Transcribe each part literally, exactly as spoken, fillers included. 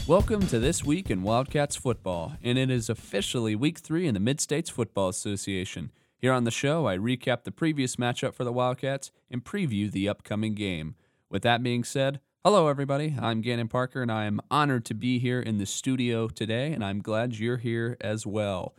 Welcome to This Week in Wildcats Football, and it is officially Week three in the Mid-States Football Association. Here on the show, I recap the previous matchup for the Wildcats and preview the upcoming game. With that being said, hello everybody, I'm Gannon Parker, and I am honored to be here in the studio today, and I'm glad you're here as well.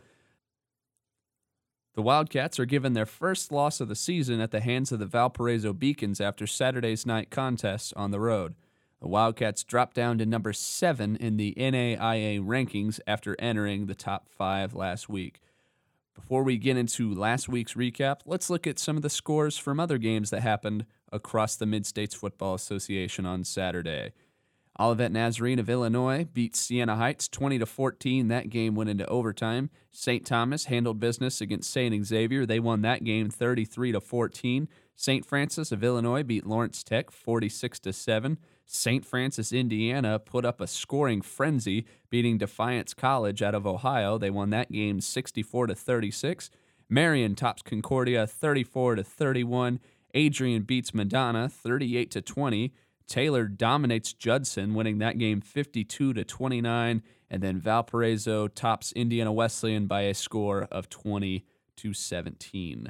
The Wildcats are given their first loss of the season at the hands of the Valparaiso Beacons after Saturday's night contest on the road. The Wildcats dropped down to number seven in the N A I A rankings after entering the top five last week. Before we get into last week's recap, let's look at some of the scores from other games that happened across the Mid-States Football Association on Saturday. Olivet Nazarene of Illinois beat Siena Heights twenty to fourteen. That game went into overtime. Saint Thomas handled business against Saint Xavier. They won that game thirty-three to fourteen. Saint Francis of Illinois beat Lawrence Tech forty-six to seven. Saint Francis, Indiana put up a scoring frenzy, beating Defiance College out of Ohio. They won that game sixty-four to thirty-six. Marion tops Concordia thirty-four to thirty-one. Adrian beats Madonna thirty-eight to twenty. Taylor dominates Judson, winning that game fifty-two to twenty-nine. And then Valparaiso tops Indiana Wesleyan by a score of twenty to seventeen.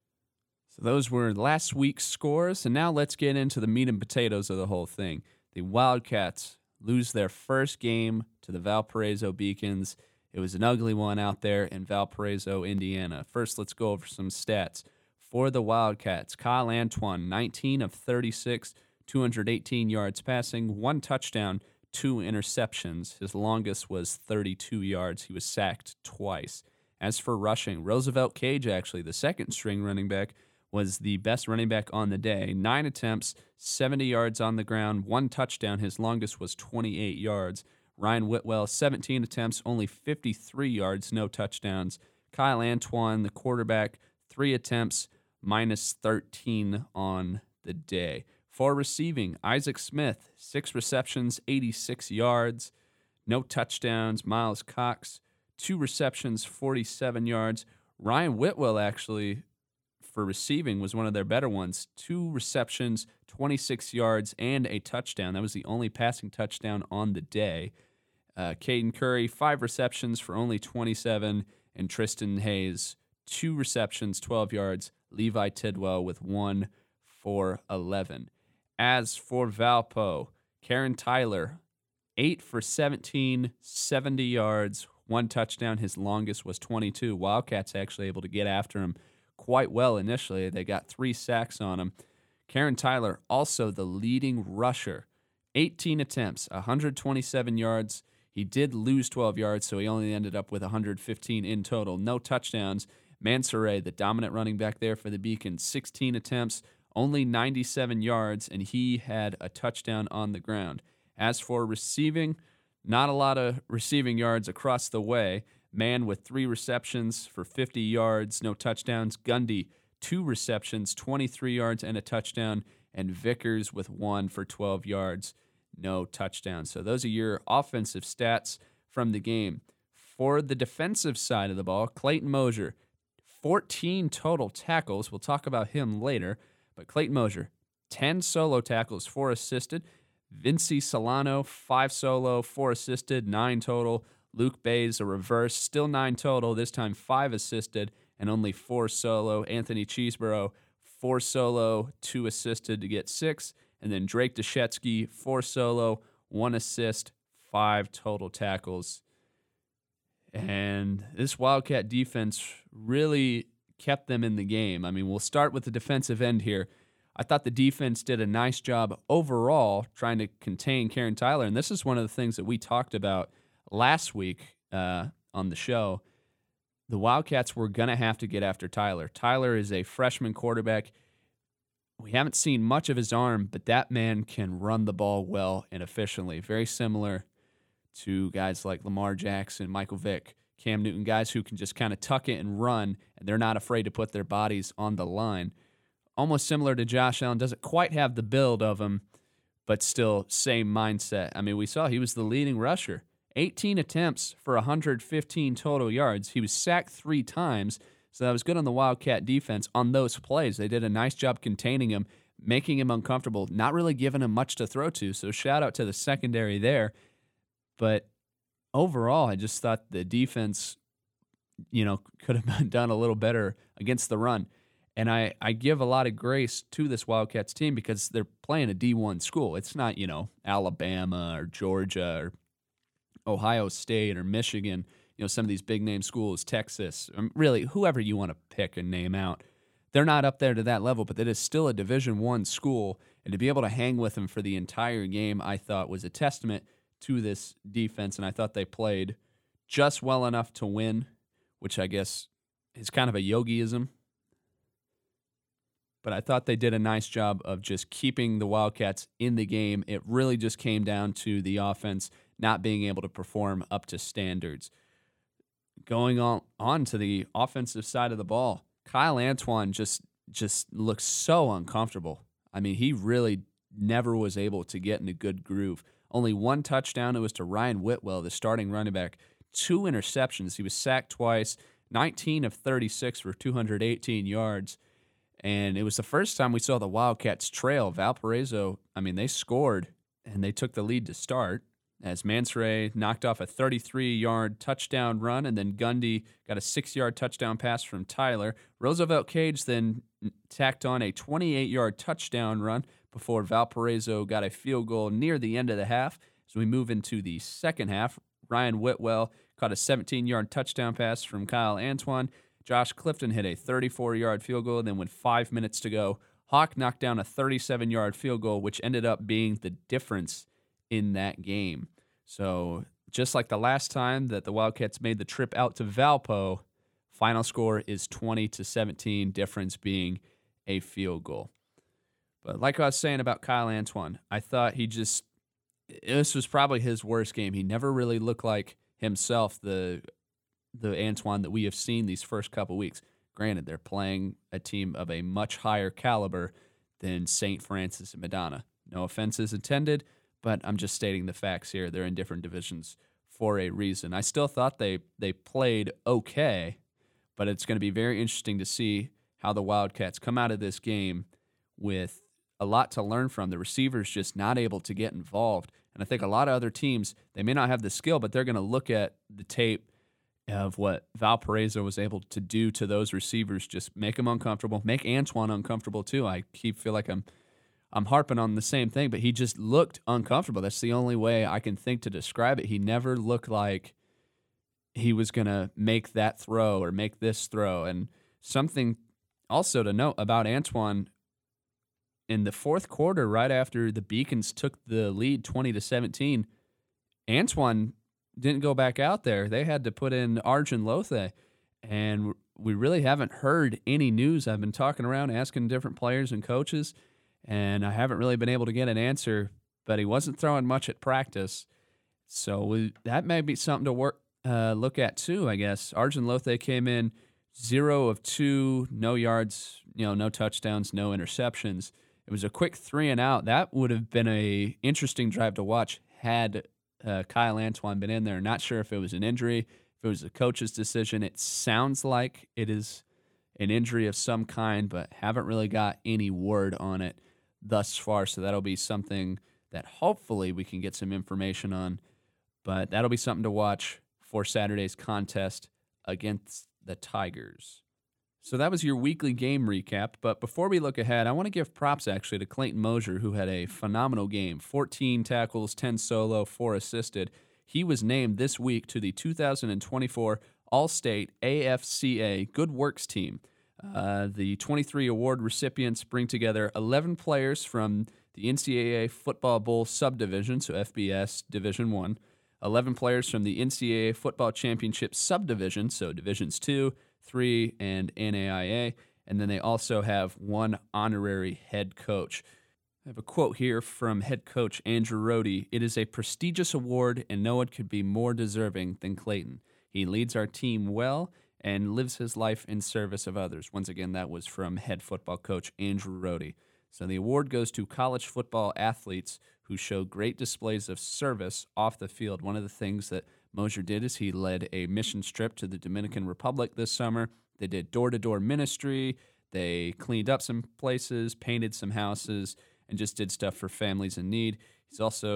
So those were last week's scores, and now let's get into the meat and potatoes of the whole thing. The Wildcats lose their first game to the Valparaiso Beacons. It was an ugly one out there in Valparaiso, Indiana. First, let's go over some stats. For the Wildcats, Kyle Antoine, nineteen of thirty-six, two hundred eighteen yards passing, one touchdown, two interceptions. His longest was thirty-two yards. He was sacked twice. As for rushing, Roosevelt Cage, actually, the second-string running back, was the best running back on the day. Nine attempts, seventy yards on the ground, one touchdown. His longest was twenty-eight yards. Ryan Whitwell, seventeen attempts, only fifty-three yards, no touchdowns. Kyle Antoine, the quarterback, three attempts, minus thirteen on the day. For receiving, Isaac Smith, six receptions, eighty-six yards, no touchdowns. Miles Cox, two receptions, forty-seven yards. Ryan Whitwell, actually, for receiving, was one of their better ones. Two receptions, twenty-six yards, and a touchdown. That was the only passing touchdown on the day. Uh, Caden Curry, five receptions for only twenty-seven, and Tristan Hayes, two receptions, twelve yards. Levi Tidwell with one for eleven. As for Valpo, Karen Tyler, eight for seventeen, seventy yards, one touchdown. His longest was twenty-two. Wildcats actually able to get after him quite well initially. They got three sacks on him. Karen Tyler, also the leading rusher, eighteen attempts, one hundred twenty-seven yards. He did lose twelve yards, so he only ended up with one hundred fifteen in total. No touchdowns. Mansoure, the dominant running back there for the Beacons, sixteen attempts, only ninety-seven yards, and he had a touchdown on the ground. As for receiving, not a lot of receiving yards across the way. Mann with three receptions for fifty yards, no touchdowns. Gundy, two receptions, twenty-three yards and a touchdown. And Vickers with one for twelve yards, no touchdowns. So those are your offensive stats from the game. For the defensive side of the ball, Clayton Mosier, fourteen total tackles. We'll talk about him later. But Clayton Mosier, ten solo tackles, four assisted. Vinci Solano, five solo, four assisted, nine total. Luke Bays, a reverse, still nine total, this time five assisted and only four solo. Anthony Cheeseborough, four solo, two assisted to get six. And then Drake Deshetsky, four solo, one assist, five total tackles. And this Wildcat defense really kept them in the game. I mean, we'll start with the defensive end here. I thought the defense did a nice job overall trying to contain Karen Tyler. And this is one of the things that we talked about last week uh, on the show. The Wildcats were going to have to get after Tyler. Tyler is a freshman quarterback. We haven't seen much of his arm, but that man can run the ball well and efficiently. Very similar to guys like Lamar Jackson, Michael Vick, Cam Newton, guys who can just kind of tuck it and run, and they're not afraid to put their bodies on the line. Almost similar to Josh Allen. Doesn't quite have the build of him, but still same mindset. I mean, we saw he was the leading rusher. eighteen attempts for one hundred fifteen total yards. He was sacked three times, so that was good on the Wildcat defense on those plays. They did a nice job containing him, making him uncomfortable, not really giving him much to throw to, so shout out to the secondary there. But overall, I just thought the defense, you know, could have been done a little better against the run. And I, I give a lot of grace to this Wildcats team because they're playing a D one school. It's not, you know, Alabama or Georgia or Ohio State or Michigan, you know, some of these big name schools, Texas, um, really whoever you want to pick and name out. They're not up there to that level, but it is still a Division One school, and to be able to hang with them for the entire game, I thought was a testament to this defense, and I thought they played just well enough to win, which I guess is kind of a Yogiism. But I thought they did a nice job of just keeping the Wildcats in the game. It really just came down to the offense not being able to perform up to standards. Going on, on to the offensive side of the ball, Kyle Antoine just just looks so uncomfortable. I mean, he really never was able to get in a good groove. Only one touchdown. It was to Ryan Whitwell, the starting running back. Two interceptions. He was sacked twice, nineteen of thirty-six for two hundred eighteen yards. And it was the first time we saw the Wildcats trail. Valparaiso, I mean, they scored, and they took the lead to start as Mansoray knocked off a thirty-three-yard touchdown run, and then Gundy got a six-yard touchdown pass from Tyler. Roosevelt Cage then tacked on a twenty-eight-yard touchdown run before Valparaiso got a field goal near the end of the half. As we move into the second half, Ryan Whitwell caught a seventeen-yard touchdown pass from Kyle Antoine. Josh Clifton hit a thirty-four-yard field goal, and then with five minutes to go, Hawk knocked down a thirty-seven-yard field goal, which ended up being the difference in that game. So just like the last time that the Wildcats made the trip out to Valpo, final score is twenty to seventeen, difference being a field goal. But like I was saying about Kyle Antoine, I thought he just, this was probably his worst game. He never really looked like himself, the the Antoine that we have seen these first couple weeks. Granted, they're playing a team of a much higher caliber than Saint Francis and Madonna. No offenses intended, but I'm just stating the facts here. They're in different divisions for a reason. I still thought they, they played okay, but it's going to be very interesting to see how the Wildcats come out of this game with a lot to learn from. The receivers just not able to get involved. And I think a lot of other teams, they may not have the skill, but they're going to look at the tape of what Valparaiso was able to do to those receivers, just make them uncomfortable, make Antoine uncomfortable too. I keep feel like I'm I'm harping on the same thing, but he just looked uncomfortable. That's the only way I can think to describe it. He never looked like he was going to make that throw or make this throw. And something also to note about Antoine, in the fourth quarter, right after the Beacons took the lead twenty to seventeen, Antoine didn't go back out there. They had to put in Arjun Lothe, and we really haven't heard any news. I've been talking around, asking different players and coaches, and I haven't really been able to get an answer, but he wasn't throwing much at practice. So we, that may be something to work, uh, look at too, I guess. Arjun Lothe came in zero of two, no yards, you know, no touchdowns, no interceptions. It was a quick three and out. That would have been a interesting drive to watch had Uh, Kyle Antoine been in there. Not sure if it was an injury, if it was a coach's decision. It sounds like it is an injury of some kind, but haven't really got any word on it thus far. So that'll be something that hopefully we can get some information on. But that'll be something to watch for Saturday's contest against the Tigers. So that was your weekly game recap. But before we look ahead, I want to give props actually to Clayton Mosier, who had a phenomenal game. fourteen tackles, ten solo, four assisted. He was named this week to the two thousand twenty-four All-State A F C A Good Works Team. Uh, the twenty-three award recipients bring together eleven players from the N C double A Football Bowl Subdivision, so F B S Division One, eleven players from the N C double A Football Championship Subdivision, so Divisions two, three, and N A I A, and then they also have one honorary head coach. I have a quote here from head coach Andrew Rohde. "It is a prestigious award, and no one could be more deserving than Clayton. He leads our team well and lives his life in service of others." Once again, that was from head football coach Andrew Rohde. So the award goes to college football athletes who show great displays of service off the field. One of the things that Mosier did is he led a mission trip to the Dominican Republic this summer. They did door-to-door ministry. They cleaned up some places, painted some houses, and just did stuff for families in need. He's also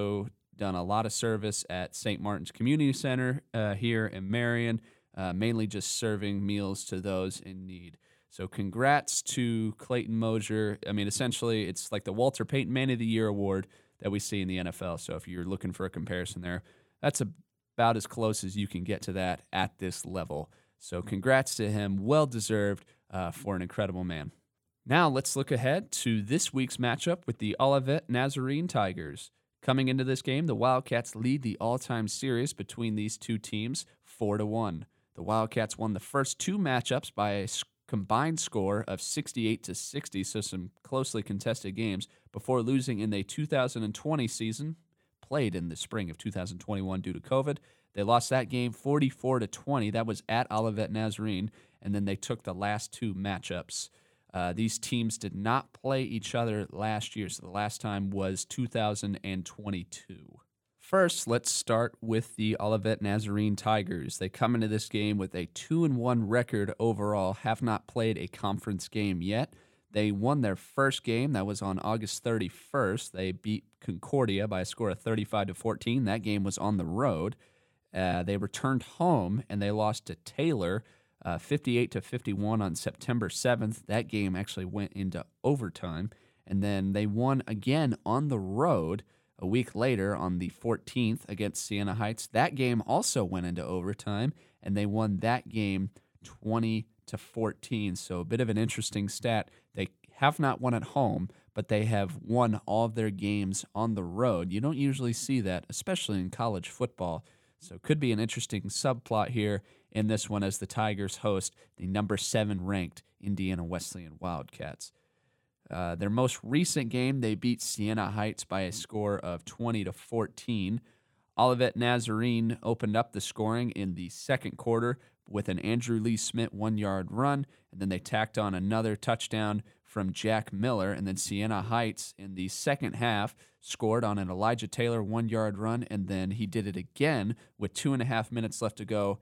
done a lot of service at Saint Martin's Community Center uh, here in Marion, uh, mainly just serving meals to those in need. So congrats to Clayton Mosier. I mean, essentially, it's like the Walter Payton Man of the Year award that we see in the N F L. So if you're looking for a comparison there, that's about as close as you can get to that at this level. So congrats to him. Well-deserved uh, for an incredible man. Now let's look ahead to this week's matchup with the Olivet Nazarene Tigers. Coming into this game, the Wildcats lead the all-time series between these two teams four to one. The Wildcats won the first two matchups by a combined score of sixty-eight to sixty, so some closely contested games, before losing in the two thousand twenty season, played in the spring of two thousand twenty-one due to COVID. They lost that game forty-four to twenty. That was at Olivet Nazarene, and then they took the last two matchups. Uh, these teams did not play each other last year, so the last time was two thousand twenty-two. First, let's start with the Olivet Nazarene Tigers. They come into this game with a two and one record overall, have not played a conference game yet. They won their first game. That was on August thirty-first. They beat Concordia by a score of thirty-five to fourteen. That game was on the road. Uh, they returned home, and they lost to Taylor Uh, fifty-eight to fifty-one on September seventh. That game actually went into overtime. And then they won again on the road a week later on the fourteenth against Siena Heights. That game also went into overtime, and they won that game twenty to fourteen. So a bit of an interesting stat. They have not won at home, but they have won all of their games on the road. You don't usually see that, especially in college football. So it could be an interesting subplot here in this one as the Tigers host the number seven ranked Indiana Wesleyan Wildcats. Uh, their most recent game, they beat Siena Heights by a score of twenty to fourteen. Olivet Nazarene opened up the scoring in the second quarter with an Andrew Lee Smith one-yard run, and then they tacked on another touchdown from Jack Miller, and then Siena Heights in the second half scored on an Elijah Taylor one-yard run, and then he did it again with two and a half minutes left to go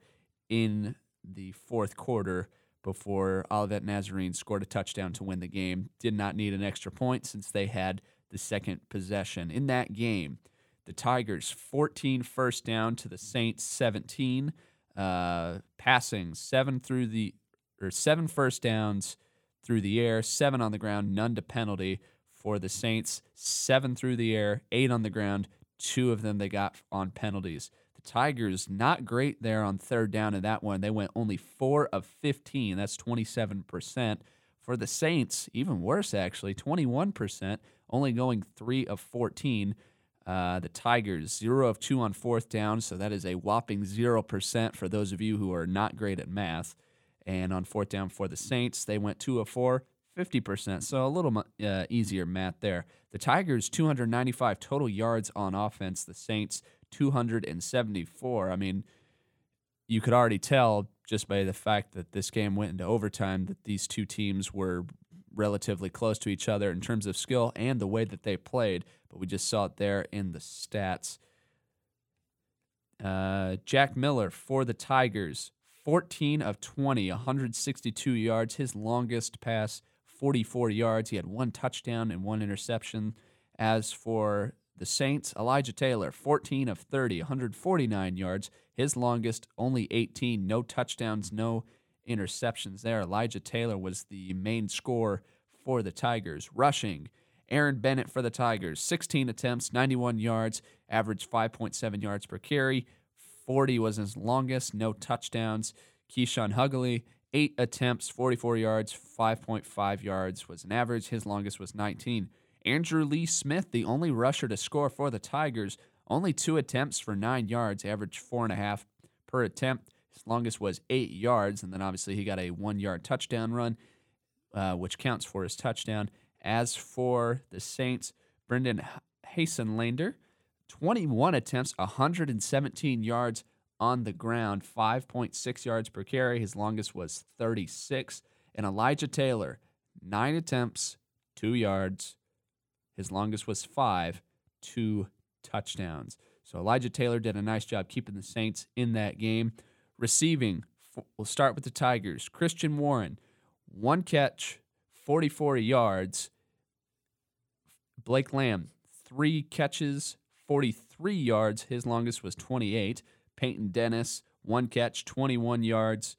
in the fourth quarter before Olivet Nazarene scored a touchdown to win the game. Did not need an extra point since they had the second possession. In that game, the Tigers fourteen first down to the Saints seventeen, uh, passing seven through the or seven first downs through the air, seven on the ground, none to penalty for the Saints. Seven through the air, eight on the ground, two of them they got on penalties. The Tigers, not great there on third down in that one. They went only four of fifteen. That's twenty-seven percent. For the Saints, even worse actually, twenty-one percent, only going three of fourteen. Uh, the Tigers, zero of two on fourth down, so that is a whopping zero percent for those of you who are not great at math. And on fourth down for the Saints, they went two of four, fifty percent, so a little uh, easier math there. The Tigers, two hundred ninety-five total yards on offense. The Saints, two hundred seventy-four. I mean, you could already tell just by the fact that this game went into overtime that these two teams were relatively close to each other in terms of skill and the way that they played, but we just saw it there in the stats. Uh, Jack Miller for the Tigers, fourteen of twenty, one hundred sixty-two yards. His longest pass, forty-four yards. He had one touchdown and one interception. As for the Saints, Elijah Taylor, fourteen of thirty, one hundred forty-nine yards. His longest, only eighteen. No touchdowns, no interceptions there. Elijah Taylor was the main scorer for the Tigers. Rushing, Aaron Bennett for the Tigers, sixteen attempts, ninety-one yards, averaged five point seven yards per carry. forty was his longest, no touchdowns. Keyshawn Hugley, eight attempts, forty-four yards, five point five yards was an average. His longest was nineteen. Andrew Lee Smith, the only rusher to score for the Tigers, only two attempts for nine yards, averaged four and a half per attempt. His longest was eight yards, and then obviously he got a one-yard touchdown run, uh, which counts for his touchdown. As for the Saints, Brendan Hasenlander, twenty-one attempts, one hundred seventeen yards on the ground, five point six yards per carry. His longest was thirty-six. And Elijah Taylor, nine attempts, two yards. His longest was five, two touchdowns. So Elijah Taylor did a nice job keeping the Saints in that game. Receiving, we'll start with the Tigers. Christian Warren, one catch, forty-four yards. Blake Lamb, three catches, forty-three yards. His longest was twenty-eight. Peyton Dennis, one catch, twenty-one yards.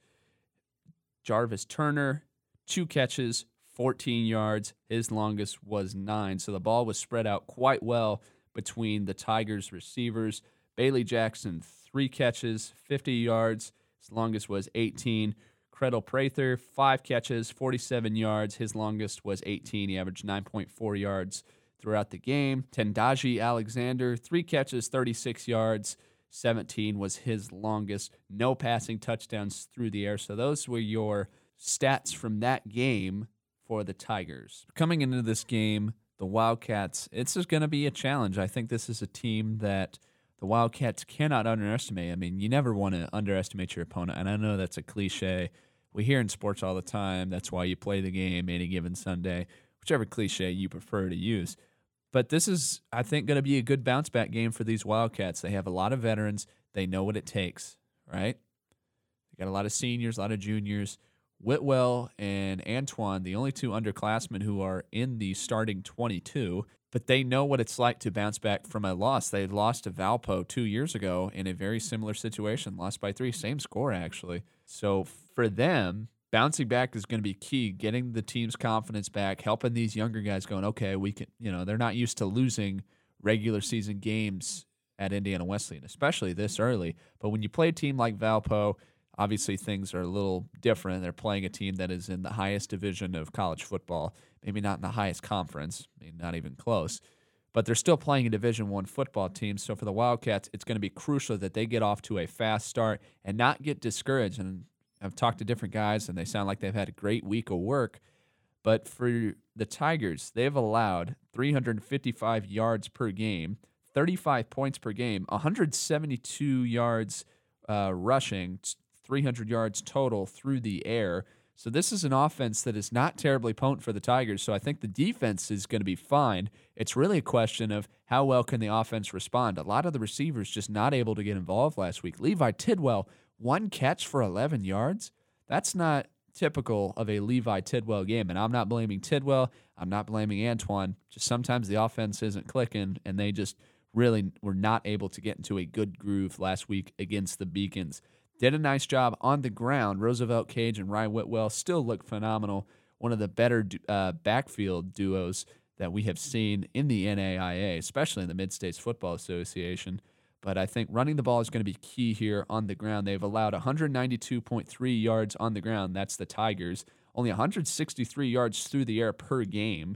Jarvis Turner, two catches, fourteen yards. His longest was nine. So the ball was spread out quite well between the Tigers receivers. Bailey Jackson, three catches, fifty yards. His longest was eighteen. Credle Prather, five catches, forty-seven yards. His longest was eighteen. He averaged nine point four yards throughout the game. Tendaji Alexander, three catches, thirty-six yards. seventeen was his longest. No passing touchdowns through the air. So those were your stats from that game for the Tigers. Coming into this game, the Wildcats, it's just going to be a challenge. I think this is a team that the Wildcats cannot underestimate. I mean, you never want to underestimate your opponent, and I know that's a cliche. We hear in sports all the time, that's why you play the game any given Sunday, whichever cliche you prefer to use. But this is, I think, going to be a good bounce-back game for these Wildcats. They have a lot of veterans. They know what it takes, right? They got a lot of seniors, a lot of juniors. Whitwell and Antoine, the only two underclassmen who are in the starting twenty-two, but they know what it's like to bounce back from a loss. They lost to Valpo two years ago in a very similar situation, lost by three, same score, actually. So for them, bouncing back is going to be key, getting the team's confidence back, helping these younger guys going, okay, we can, you know, they're not used to losing regular season games at Indiana Wesleyan, especially this early. But when you play a team like Valpo, obviously things are a little different. They're playing a team that is in the highest division of college football, maybe not in the highest conference, I mean, not even close. But they're still playing a Division One football team. So for the Wildcats, it's going to be crucial that they get off to a fast start and not get discouraged. And I've talked to different guys, and they sound like they've had a great week of work. But for the Tigers, they've allowed three hundred fifty-five yards per game, thirty-five points per game, one hundred seventy-two yards uh, rushing, three hundred yards total through the air. So this is an offense that is not terribly potent for the Tigers. So I think the defense is going to be fine. It's really a question of how well can the offense respond. A lot of the receivers just not able to get involved last week. Levi Tidwell, one catch for eleven yards. That's not typical of a Levi Tidwell game. And I'm not blaming Tidwell. I'm not blaming Antoine. Just sometimes the offense isn't clicking, and they just really were not able to get into a good groove last week against the Beacons. Did a nice job on the ground. Roosevelt Cage and Ryan Whitwell still look phenomenal. One of the better uh, backfield duos that we have seen in the N A I A, especially in the Mid-States Football Association. But I think running the ball is going to be key here on the ground. They've allowed one hundred ninety-two point three yards on the ground. That's the Tigers. Only one hundred sixty-three yards through the air per game.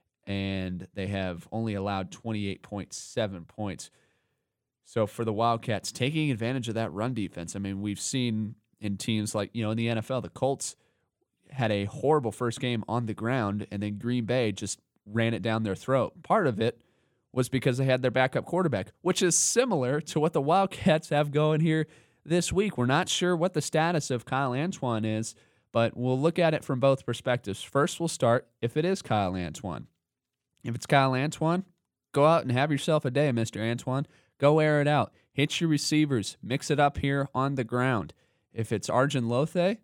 And they have only allowed twenty-eight point seven points. So for the Wildcats, taking advantage of that run defense. I mean, we've seen in teams like, you know, in the N F L, the Colts had a horrible first game on the ground, and then Green Bay just ran it down their throat. Part of it was because they had their backup quarterback, which is similar to what the Wildcats have going here this week. We're not sure what the status of Kyle Antoine is, but we'll look at it from both perspectives. First, we'll start if it is Kyle Antoine. If it's Kyle Antoine, go out and have yourself a day, Mister Antoine. Go air it out. Hit your receivers. Mix it up here on the ground. If it's Arjun Lothe,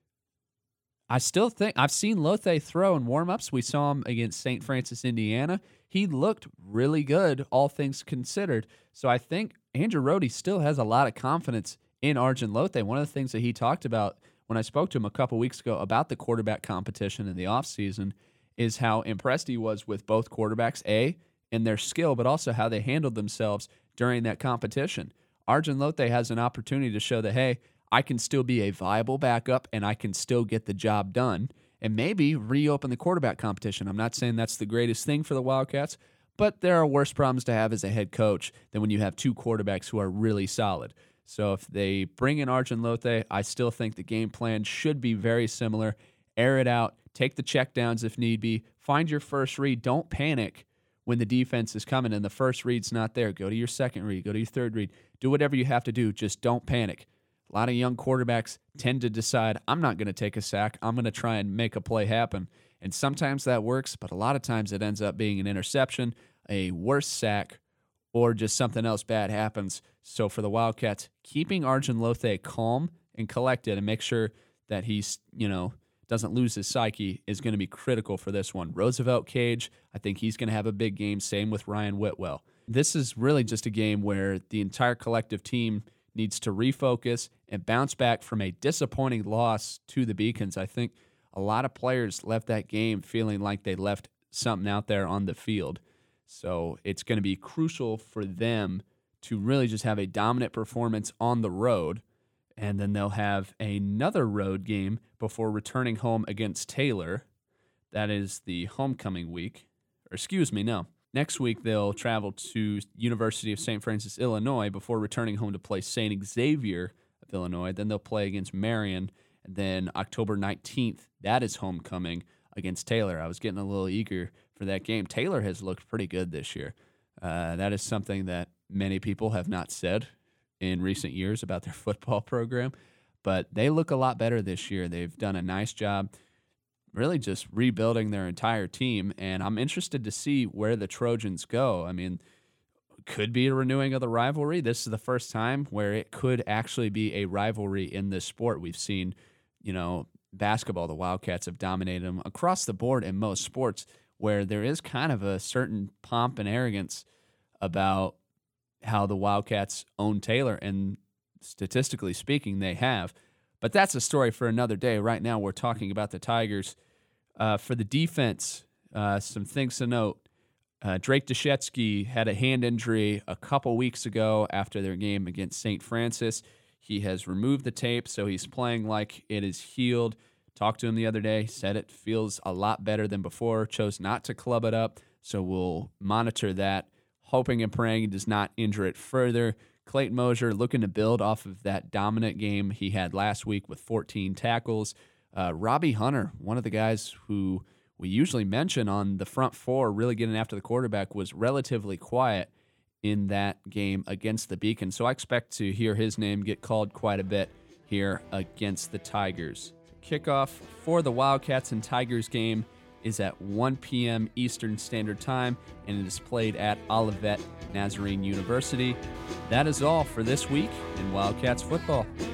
I still think I've seen Lothe throw in warm-ups. We saw him against Saint Francis, Indiana. He looked really good, all things considered. So I think Andrew Rohde still has a lot of confidence in Arjun Lothe. One of the things that he talked about when I spoke to him a couple weeks ago about the quarterback competition in the offseason is how impressed he was with both quarterbacks, A, in their skill, but also how they handled themselves during that competition. Arjun Lothe has an opportunity to show that, hey, I can still be a viable backup and I can still get the job done and maybe reopen the quarterback competition. I'm not saying that's the greatest thing for the Wildcats, but there are worse problems to have as a head coach than when you have two quarterbacks who are really solid. So if they bring in Arjun Lothe, I still think the game plan should be very similar. Air it out, take the checkdowns if need be, find your first read, don't panic when the defense is coming and the first read's not there. Go to your second read, go to your third read. Do whatever you have to do, just don't panic. A lot of young quarterbacks tend to decide, I'm not going to take a sack, I'm going to try and make a play happen. And sometimes that works, but a lot of times it ends up being an interception, a worse sack, or just something else bad happens. So for the Wildcats, keeping Arjun Lothe calm and collected and make sure that he's, you know, doesn't lose his psyche is going to be critical for this one. Roosevelt Cage, I think he's going to have a big game. Same with Ryan Whitwell. this is really just a game where the entire collective team needs to refocus and bounce back from a disappointing loss to the Beacons. I think a lot of players left that game feeling like they left something out there on the field. So it's going to be crucial for them to really just have a dominant performance on the road, and then they'll have another road game before returning home against Taylor. That is the homecoming week. Or excuse me, no. Next week, they'll travel to University of Saint Francis, Illinois, before returning home to play Saint Xavier of Illinois. Then they'll play against Marion. And then October nineteenth, that is homecoming against Taylor. I was getting a little eager for that game. Taylor has looked pretty good this year. Uh, that is something that many people have not said in recent years about their football program. But they look a lot better this year. They've done a nice job really just rebuilding their entire team, and I'm interested to see where the Trojans go. I mean, could be a renewing of the rivalry. This is the first time where it could actually be a rivalry in this sport. We've seen, you know, basketball, the Wildcats have dominated them across the board in most sports, where there is kind of a certain pomp and arrogance about how the Wildcats own Taylor, and statistically speaking, they have. But that's a story for another day. Right now, we're talking about the Tigers. Uh, for the defense, uh, some things to note. Uh, Drake Deshetsky had a hand injury a couple weeks ago after their game against Saint Francis. He has removed the tape, so he's playing like it is healed. Talked to him the other day, said it feels a lot better than before, chose not to club it up, so we'll monitor that, hoping and praying he does not injure it further. Clayton Mosier looking to build off of that dominant game he had last week with fourteen tackles. Uh, Robbie Hunter, one of the guys who we usually mention on the front four, really getting after the quarterback, was relatively quiet in that game against the Beacon. So I expect to hear his name get called quite a bit here against the Tigers. Kickoff for the Wildcats and Tigers game is at one p.m. Eastern Standard Time, and it is played at Olivet Nazarene University. That is all for this week in Wildcats football.